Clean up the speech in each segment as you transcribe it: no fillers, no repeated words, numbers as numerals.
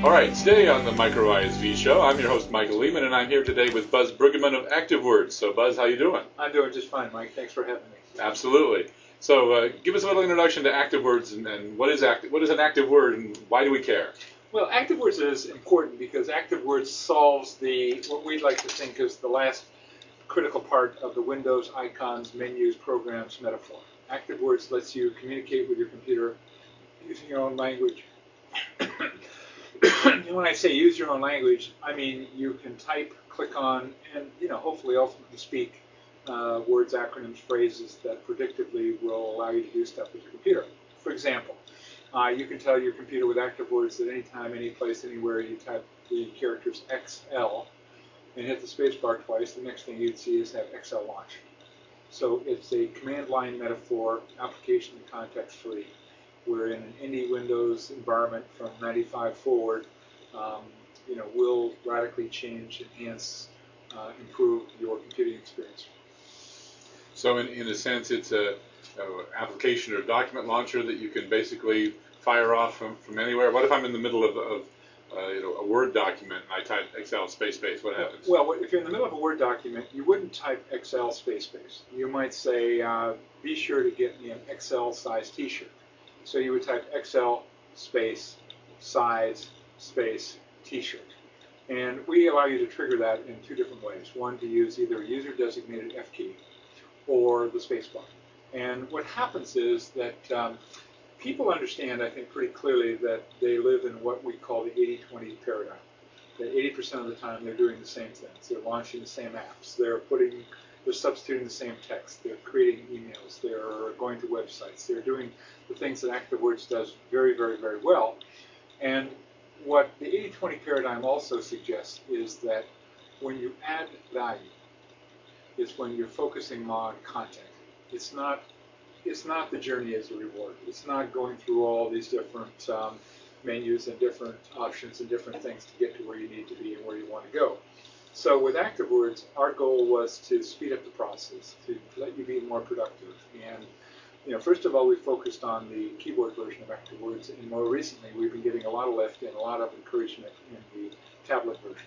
All right, today on the Micro ISV show, I'm your host, Michael Lehman, and I'm here today with Buzz Brueggemann of ActiveWords. So, Buzz, how you doing? I'm doing just fine, Mike. Thanks for having me. Absolutely. So, give us a little introduction to ActiveWords and what is an active word and why do we care? Well, ActiveWords is important because ActiveWords solves what we'd like to think is the last critical part of the Windows icons, menus, programs metaphor. ActiveWords lets you communicate with your computer using your own language. And when I say use your own language, I mean you can type, click on, and hopefully ultimately speak words, acronyms, phrases that predictably will allow you to do stuff with your computer. For example, you can tell your computer with ActiveWords that anytime, any place, anywhere you type the characters XL and hit the spacebar twice, the next thing you'd see is have XL launch. So it's a command line metaphor, application and context free. We're in an indie Windows environment from 95 forward. Will radically change, enhance, improve your computing experience. So in a sense, it's a application or document launcher that you can basically fire off from anywhere. What if I'm in the middle of a Word document and I type XL space? What happens? Well, if you're in the middle of a Word document, you wouldn't type XL space. You might say, be sure to get me an XL size T-shirt. So you would type XL space size space T-shirt. And we allow you to trigger that in two different ways. One, to use either a user-designated F key or the spacebar. And what happens is that people understand, I think, pretty clearly that they live in what we call the 80-20 paradigm. That 80% of the time they're doing the same things. They're launching the same apps. They're substituting the same text. They're creating emails. They're going to websites. They're doing the things that ActiveWords does very, very, very well. And what the 80-20 paradigm also suggests is that when you add value, is when you're focusing on content. It's not the journey as a reward. It's not going through all these different menus and different options and different things to get to where you need to be and where you want to go. So with ActiveWords, our goal was to speed up the process, to let you be more productive. And first of all, we focused on the keyboard version of ActiveWords, and more recently, we've been getting a lot of lift and a lot of encouragement in the tablet version.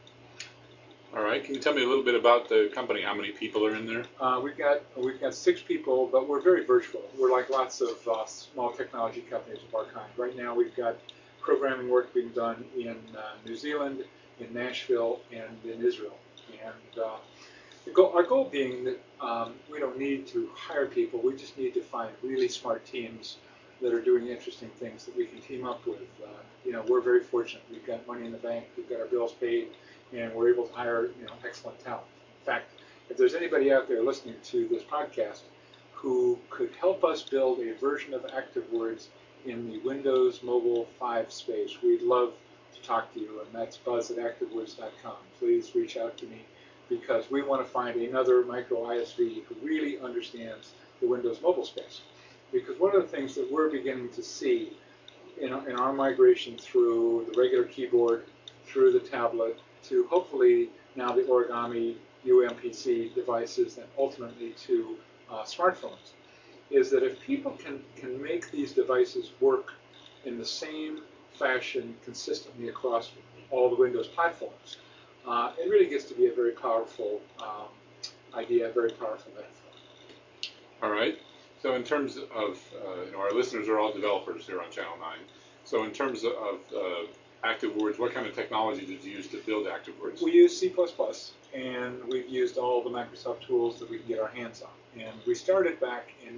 All right. Can you tell me a little bit about the company? How many people are in there? We've got 6 people, but we're very virtual. We're like lots of small technology companies of our kind. Right now, we've got programming work being done in New Zealand, in Nashville, and in Israel. And our goal being that we don't need to hire people. We just need to find really smart teams that are doing interesting things that we can team up with. We're very fortunate. We've got money in the bank. We've got our bills paid, and we're able to hire excellent talent. In fact, if there's anybody out there listening to this podcast who could help us build a version of ActiveWords in the Windows Mobile 5 space, we'd love to talk to you, and that's buzz@activewords.com. Please reach out to me because we want to find another micro ISV who really understands the Windows Mobile space. Because one of the things that we're beginning to see in our migration through the regular keyboard, through the tablet, to hopefully now the Origami UMPC devices and ultimately to smartphones, is that if people can make these devices work in the same fashion consistently across all the Windows platforms, it really gets to be a very powerful idea, a very powerful metaphor. All right. So in terms of, our listeners are all developers here on Channel 9. So in terms of ActiveWords, what kind of technology did you use to build ActiveWords? We use C++, and we've used all the Microsoft tools that we can get our hands on. And we started back in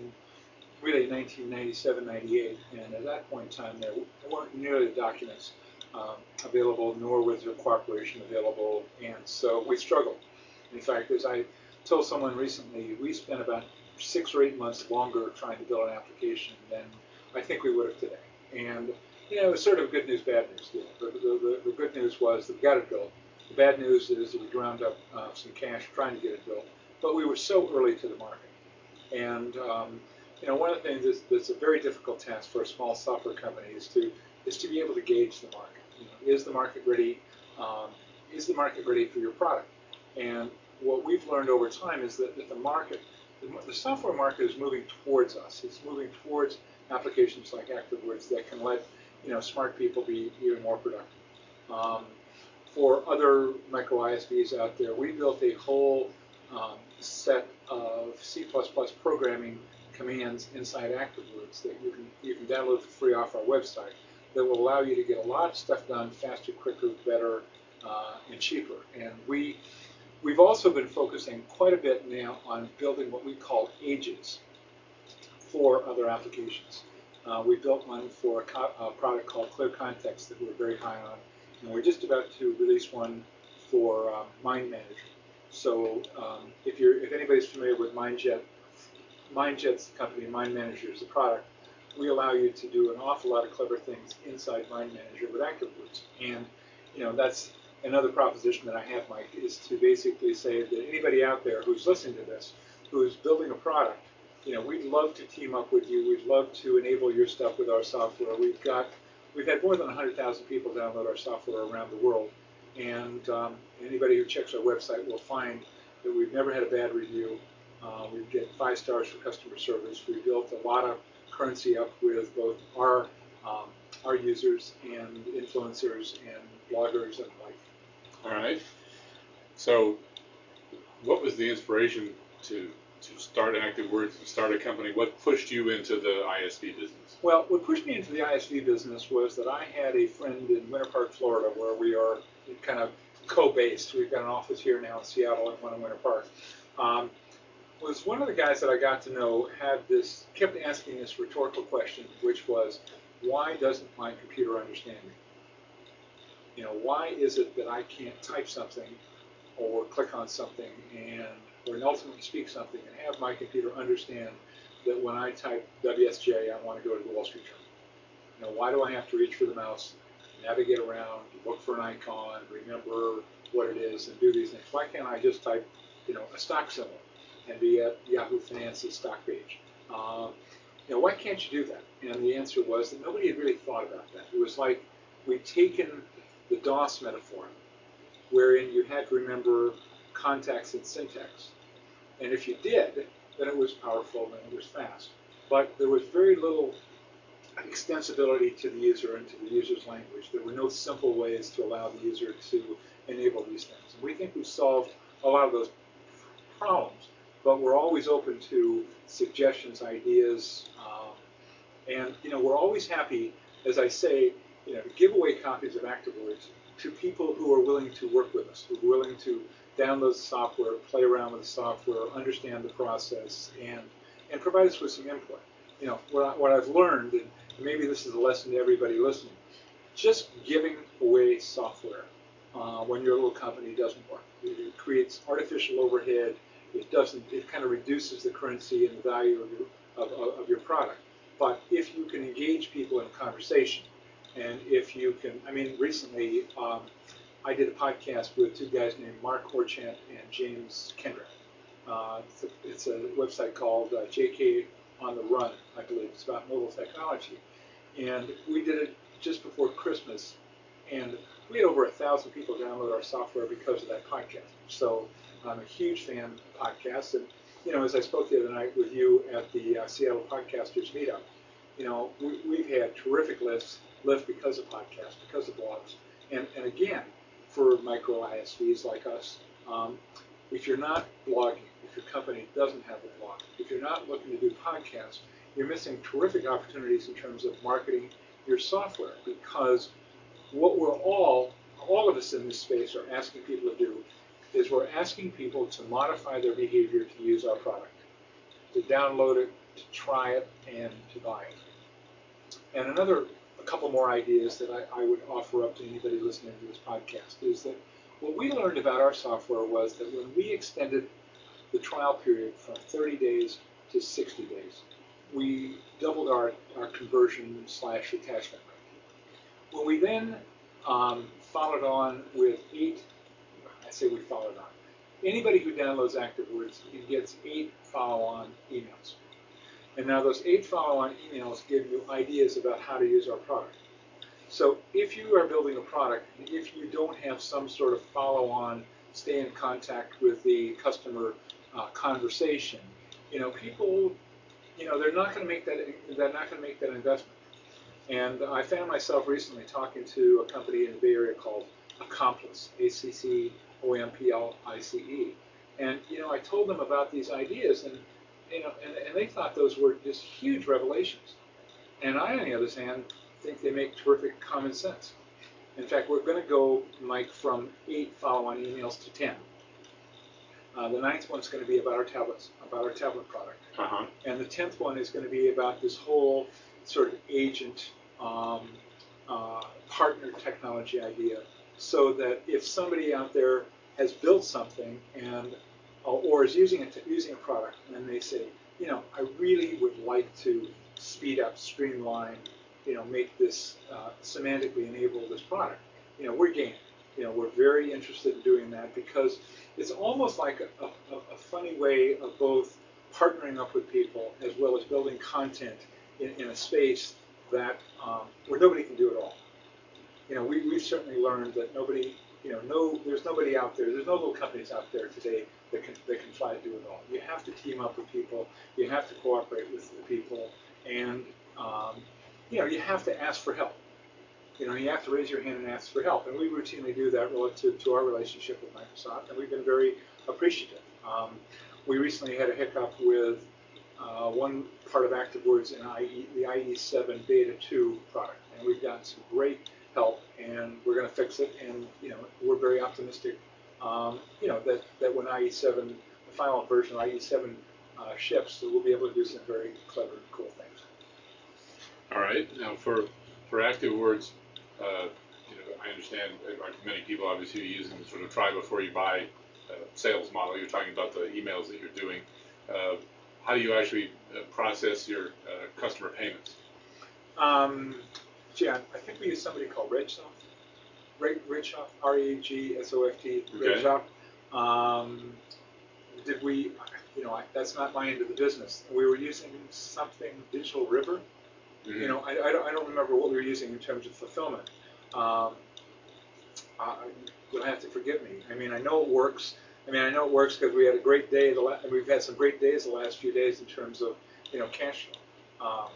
1997, 98, and at that point in time, there weren't nearly the documents available, nor was there cooperation available, and so we struggled. In fact, as I told someone recently, we spent about 6 or 8 months longer trying to build an application than I think we would have today. And it was sort of a good news, bad news deal. The good news was that we got it built. The bad news is that we ground up some cash trying to get it built, but we were so early to the market. And one of the things that's a very difficult task for a small software company is to be able to gauge the market. Is the market ready? Is the market ready for your product? And what we've learned over time is that the software market is moving towards us. It's moving towards applications like ActiveWords that can let smart people be even more productive. For other micro ISVs out there, we built a whole set of C++ programming commands inside ActiveWords that you can download for free off our website that will allow you to get a lot of stuff done faster, quicker, better, and cheaper. And we've also been focusing quite a bit now on building what we call agents for other applications. We built one for a product called Clear Context that we're very high on, and we're just about to release one for Mind Manager. So if anybody's familiar with MindJet's the company, Mind Manager is the product. We allow you to do an awful lot of clever things inside Mind Manager with ActiveWords, and that's another proposition that I have, Mike, is to basically say that anybody out there who's listening to this, who's building a product, we'd love to team up with you. We'd love to enable your stuff with our software. We've had more than 100,000 people download our software around the world, and anybody who checks our website will find that we've never had a bad review. We get 5 stars for customer service. We built a lot of currency up with both our users and influencers and bloggers and the like. All right. So, what was the inspiration to start ActiveWords and start a company? What pushed you into the ISV business? Well, what pushed me into the ISV business was that I had a friend in Winter Park, Florida, where we are kind of co-based. We've got an office here now in Seattle and one in Winter Park. Was one of the guys that I got to know kept asking this rhetorical question, which was, why doesn't my computer understand me? Why is it that I can't type something or click on something or ultimately speak something and have my computer understand that when I type WSJ, I want to go to the Wall Street Journal? Why do I have to reach for the mouse, navigate around, look for an icon, remember what it is, and do these things? Why can't I just type, a stock symbol and be at Yahoo Finance's stock page? Why can't you do that? And the answer was that nobody had really thought about that. It was like we'd taken the DOS metaphor, wherein you had to remember contacts and syntax. And if you did, then it was powerful and it was fast. But there was very little extensibility to the user and to the user's language. There were no simple ways to allow the user to enable these things. And we think we've solved a lot of those problems, but we're always open to suggestions, ideas, and we're always happy, as I say, to give away copies of ActiveWords to people who are willing to work with us, who are willing to download the software, play around with the software, understand the process, and provide us with some input. What I've learned, and maybe this is a lesson to everybody listening, just giving away software when you're a little company doesn't work. It creates artificial overhead. It kind of reduces the currency and the value of your product. But if you can engage people in a conversation, and if you can, recently I did a podcast with 2 guys named Mark Horchant and James Kendrick. It's a website called JK on the Run, I believe. It's about mobile technology. And we did it just before Christmas, and we had over 1,000 people download our software because of that podcast. So I'm a huge fan of podcasts, and as I spoke the other night with you at the Seattle Podcasters Meetup, we've had terrific lift because of podcasts, because of blogs, and again, for micro ISVs like us, if you're not blogging, if your company doesn't have a blog, if you're not looking to do podcasts, you're missing terrific opportunities in terms of marketing your software, because what we're all of us in this space are asking people to do is we're asking people to modify their behavior to use our product, to download it, to try it, and to buy it. And a couple more ideas that I would offer up to anybody listening to this podcast is that what we learned about our software was that when we extended the trial period from 30 days to 60 days, we doubled our conversion/attachment rate. When we then followed on with 8, I say we followed on. Anybody who downloads ActiveWords, gets 8 follow-on emails. And now those 8 follow-on emails give you ideas about how to use our product. So if you are building a product, if you don't have some sort of follow-on, stay in contact with the customer conversation, people, they're not going to make that investment. And I found myself recently talking to a company in the Bay Area called Accomplice, Acomplice. And I told them about these ideas, and and they thought those were just huge revelations. And I, on the other hand, think they make terrific common sense. In fact, we're going to go, Mike, from 8 follow-on emails to 10. The ninth one's going to be about our tablets, about our tablet product. Uh-huh. And the 10th one is going to be about this whole sort of agent partner technology idea, so that if somebody out there has built something and or is using a product, and they say, I really would like to speed up, streamline, make this semantically enable this product. We're game. We're very interested in doing that, because it's almost like a funny way of both partnering up with people as well as building content in a space that where nobody can do it all. We've certainly learned that there's nobody out there. There's no little companies out there today that can try to do it all. You have to team up with people. You have to cooperate with the people, and you have to ask for help. You have to raise your hand and ask for help, and we routinely do that relative to our relationship with Microsoft, and we've been very appreciative. We recently had a hiccup with one part of ActiveWords in the IE7 Beta 2 product, and we've gotten some great help, and we're going to fix it. And we're very optimistic, that when IE7, the final version of IE7 ships, that we'll be able to do some very clever, cool things. All right. Now, for ActiveWords, I understand many people obviously are using the sort of try before you buy sales model. You're talking about the emails that you're doing. How do you actually process your customer payments? I think we use somebody called Regsoft. Regsoft, R-E-G-S-O-F-T, Regsoft. Did we, that's not my end of the business. We were using something, Digital River. Mm-hmm. I don't remember what we were using in terms of fulfillment. You'll have to forgive me. I know it works. I know it works because we had a great day. We've had some great days the last few days in terms of, cash flow.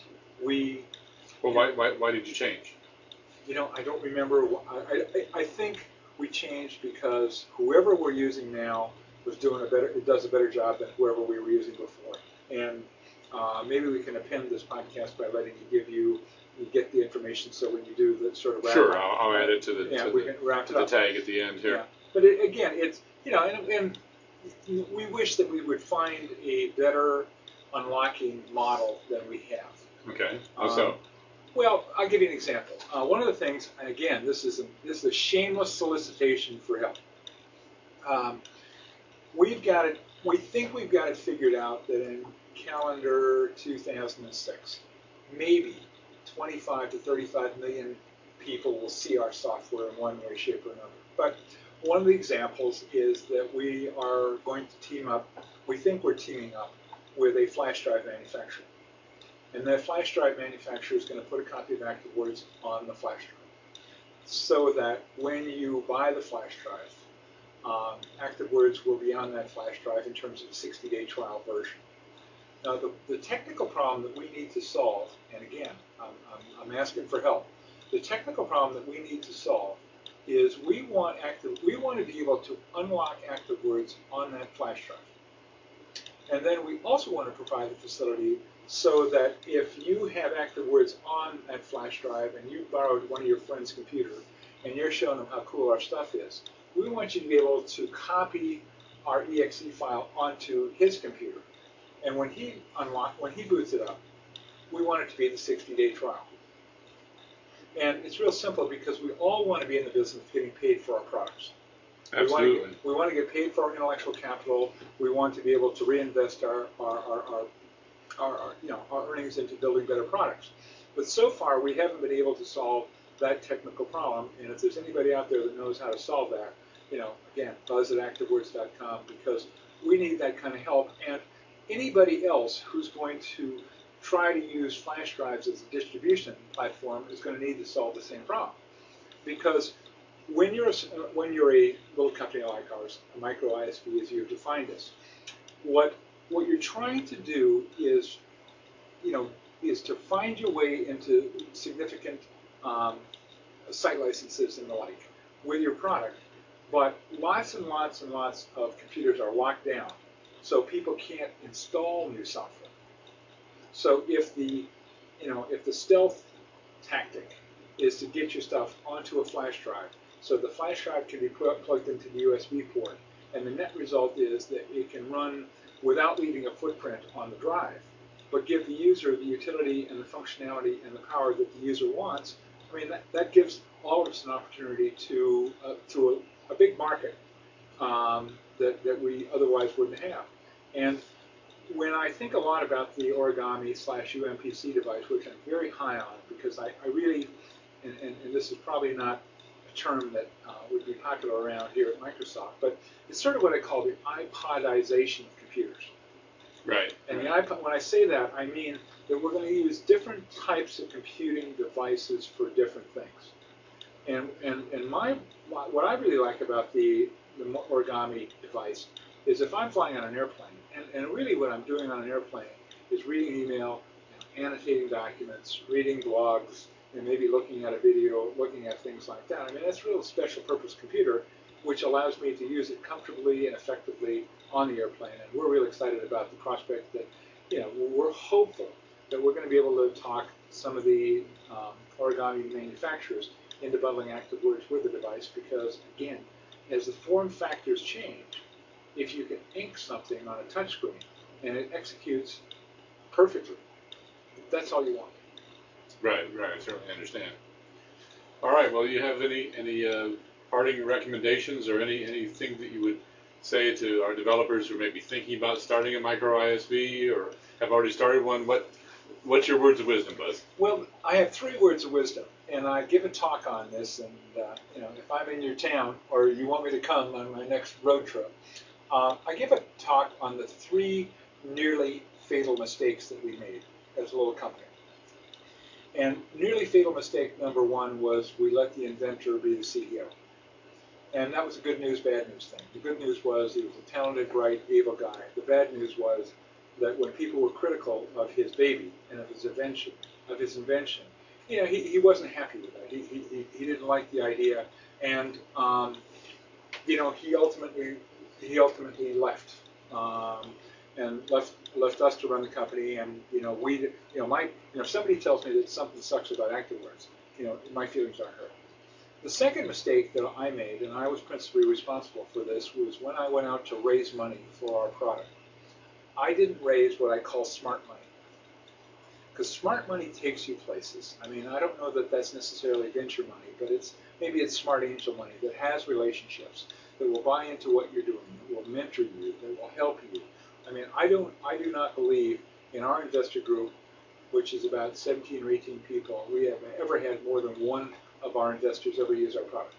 Why did you change? I don't remember. I think we changed because whoever we're using now does a better job than whoever we were using before. And maybe we can append this podcast by letting you get the information, so when you do the sort of wrap sure, up, I'll add it to the tag at the end here. Yeah. But again, it's and we wish that we would find a better unlocking model than we have. Okay. How so? Well, I'll give you an example. One of the things, and again, this is a shameless solicitation for help. We think we've got it figured out that in calendar 2006, maybe 25 to 35 million people will see our software in one way, shape, or another. But one of the examples is that we are going to team up. We think we're teaming up with a flash drive manufacturer. And that flash drive manufacturer is going to put a copy of ActiveWords on the flash drive, so that when you buy the flash drive, ActiveWords will be on that flash drive in terms of a 60-day trial version. Now, the technical problem that we need to solve, and again, I'm asking for help. The technical problem that we need to solve is we want to be able to unlock ActiveWords on that flash drive. And then we also want to provide the facility so that if you have ActiveWords on that flash drive and you borrowed one of your friend's computer and you're showing them how cool our stuff is, we want you to be able to copy our exe file onto his computer. And when he boots it up, we want it to be the 60-day trial. And it's real simple, because we all want to be in the business of getting paid for our products. Absolutely. We want to get paid for our intellectual capital. We want to be able to reinvest our earnings into building better products. But so far, we haven't been able to solve that technical problem. And if there's anybody out there that knows how to solve that, again, buzz@activewords.com, because we need that kind of help. And anybody else who's going to try to use flash drives as a distribution platform is going to need to solve the same problem. Because when you're a little company like ours, a micro ISV as you have defined us, what you're trying to do is, is to find your way into significant site licenses and the like with your product. But lots and lots and lots of computers are locked down, so people can't install new software. So if the stealth tactic is to get your stuff onto a flash drive, so the flash drive can be plugged into the USB port, and the net result is that it can run without leaving a footprint on the drive, but give the user the utility and the functionality and the power that the user wants. I mean, that gives all of us an opportunity to a big market that we otherwise wouldn't have. And when I think a lot about the Origami/UMPC device, which I'm very high on, because I really, and this is probably not a term that would be popular around here at Microsoft, but it's sort of what I call the iPodization of computers. Right. And the iPod, when I say that, I mean that we're going to use different types of computing devices for different things. And what I really like about the Origami device is if I'm flying on an airplane, and really what I'm doing on an airplane is reading email, annotating documents, reading blogs, and maybe looking at a video, looking at things like that. I mean, that's a real special purpose computer, which allows me to use it comfortably and effectively on the airplane. And we're really excited about the prospect that, we're hopeful that we're going to be able to talk some of the Origami manufacturers into bundling ActiveWords with the device, because, again, as the form factors change, if you can ink something on a touchscreen and it executes perfectly, that's all you want. Right, I certainly understand. All right, well, you have any parting recommendations or anything that you would say to our developers who may be thinking about starting a micro ISV or have already started one? What's your words of wisdom, Buzz? Well, I have 3 words of wisdom, and I give a talk on this. And if I'm in your town or you want me to come on my next road trip, I give a talk on the 3 nearly fatal mistakes that we made as a little company. And nearly fatal mistake number 1 was we let the inventor be the CEO. And that was a good news, bad news thing. The good news was he was a talented, bright, able guy. The bad news was that when people were critical of his baby and of his invention, he wasn't happy with that. He didn't like the idea, and he ultimately left, and left us to run the company. And if somebody tells me that something sucks about ActiveWords, my feelings aren't hurt. The second mistake that I made, and I was principally responsible for this, was when I went out to raise money for our product. I didn't raise what I call smart money, because smart money takes you places. I mean, I don't know that that's necessarily venture money, but maybe it's smart angel money that has relationships, that will buy into what you're doing, that will mentor you, that will help you. I mean, I do not believe in our investor group, which is about 17 or 18 people, we have ever had more than one of our investors ever use our product.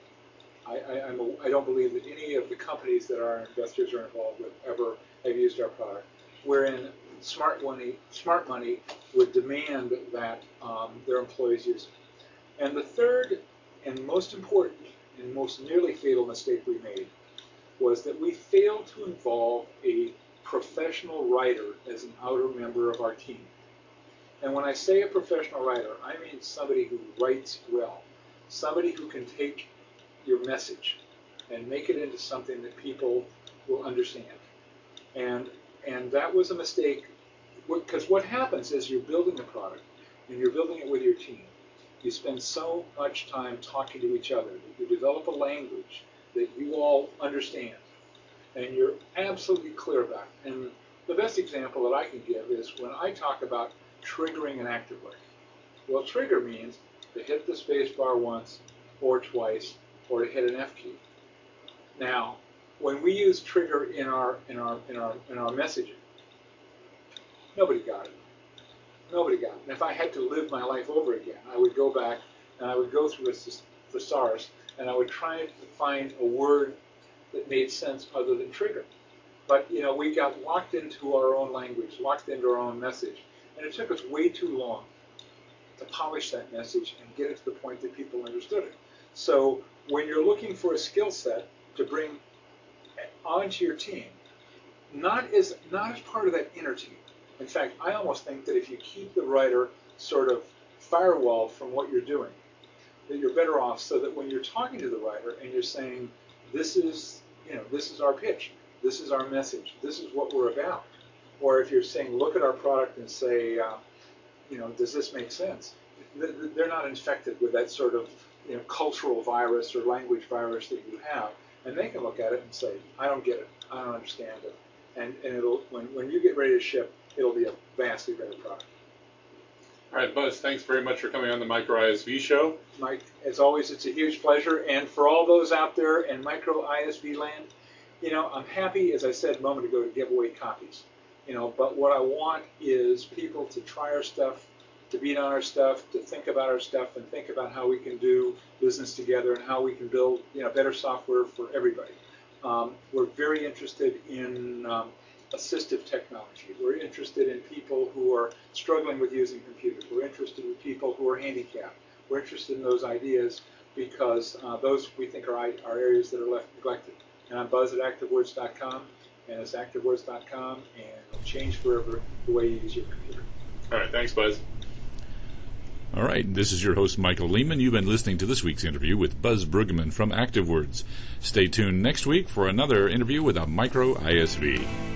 I don't believe that any of the companies that our investors are involved with ever have used our product, wherein smart money would demand that their employees use it. And the third and most important and most nearly fatal mistake we made was that we failed to involve a professional writer as an outer member of our team. And when I say a professional writer, I mean somebody who writes well, somebody who can take your message and make it into something that people will understand. And that was a mistake, because what happens is you're building a product and you're building it with your team. You spend so much time talking to each other that you develop a language that you all understand and you're absolutely clear about it. And the best example that I can give is when I talk about triggering an ActiveWord. Well, trigger means to hit the space bar once or twice, or to hit an F key. Now, when we use trigger in our messaging, nobody got it. Nobody got it. And if I had to live my life over again, I would go back and I would go through a thesaurus and I would try to find a word that made sense other than trigger. But we got locked into our own language, locked into our own message, and it took us way too long to polish that message and get it to the point that people understood it. So when you're looking for a skill set to bring onto your team, not as part of that inner team. In fact, I almost think that if you keep the writer sort of firewall from what you're doing, that you're better off so that when you're talking to the writer and you're saying, this is our pitch, this is our message, this is what we're about. Or if you're saying, look at our product and say, does this make sense? They're not infected with that sort of cultural virus or language virus that you have. And they can look at it and say, I don't get it, I don't understand it. And it'll when you get ready to ship, it'll be a vastly better product. All right, Buzz, thanks very much for coming on the Micro ISV show. Mike, as always, it's a huge pleasure. And for all those out there in Micro ISV land, I'm happy, as I said a moment ago, to give away copies. But what I want is people to try our stuff, to beat on our stuff, to think about our stuff, and think about how we can do business together and how we can build better software for everybody. We're very interested in assistive technology. We're interested in people who are struggling with using computers. We're interested in people who are handicapped. We're interested in those ideas because those we think are areas that are left neglected. And I'm Buzz at ActiveWords.com, and it's ActiveWords.com, and it'll change forever the way you use your computer. All right, thanks, Buzz. All right, this is your host, Michael Lehman. You've been listening to this week's interview with Buzz Bruggeman from ActiveWords. Stay tuned next week for another interview with a Micro ISV.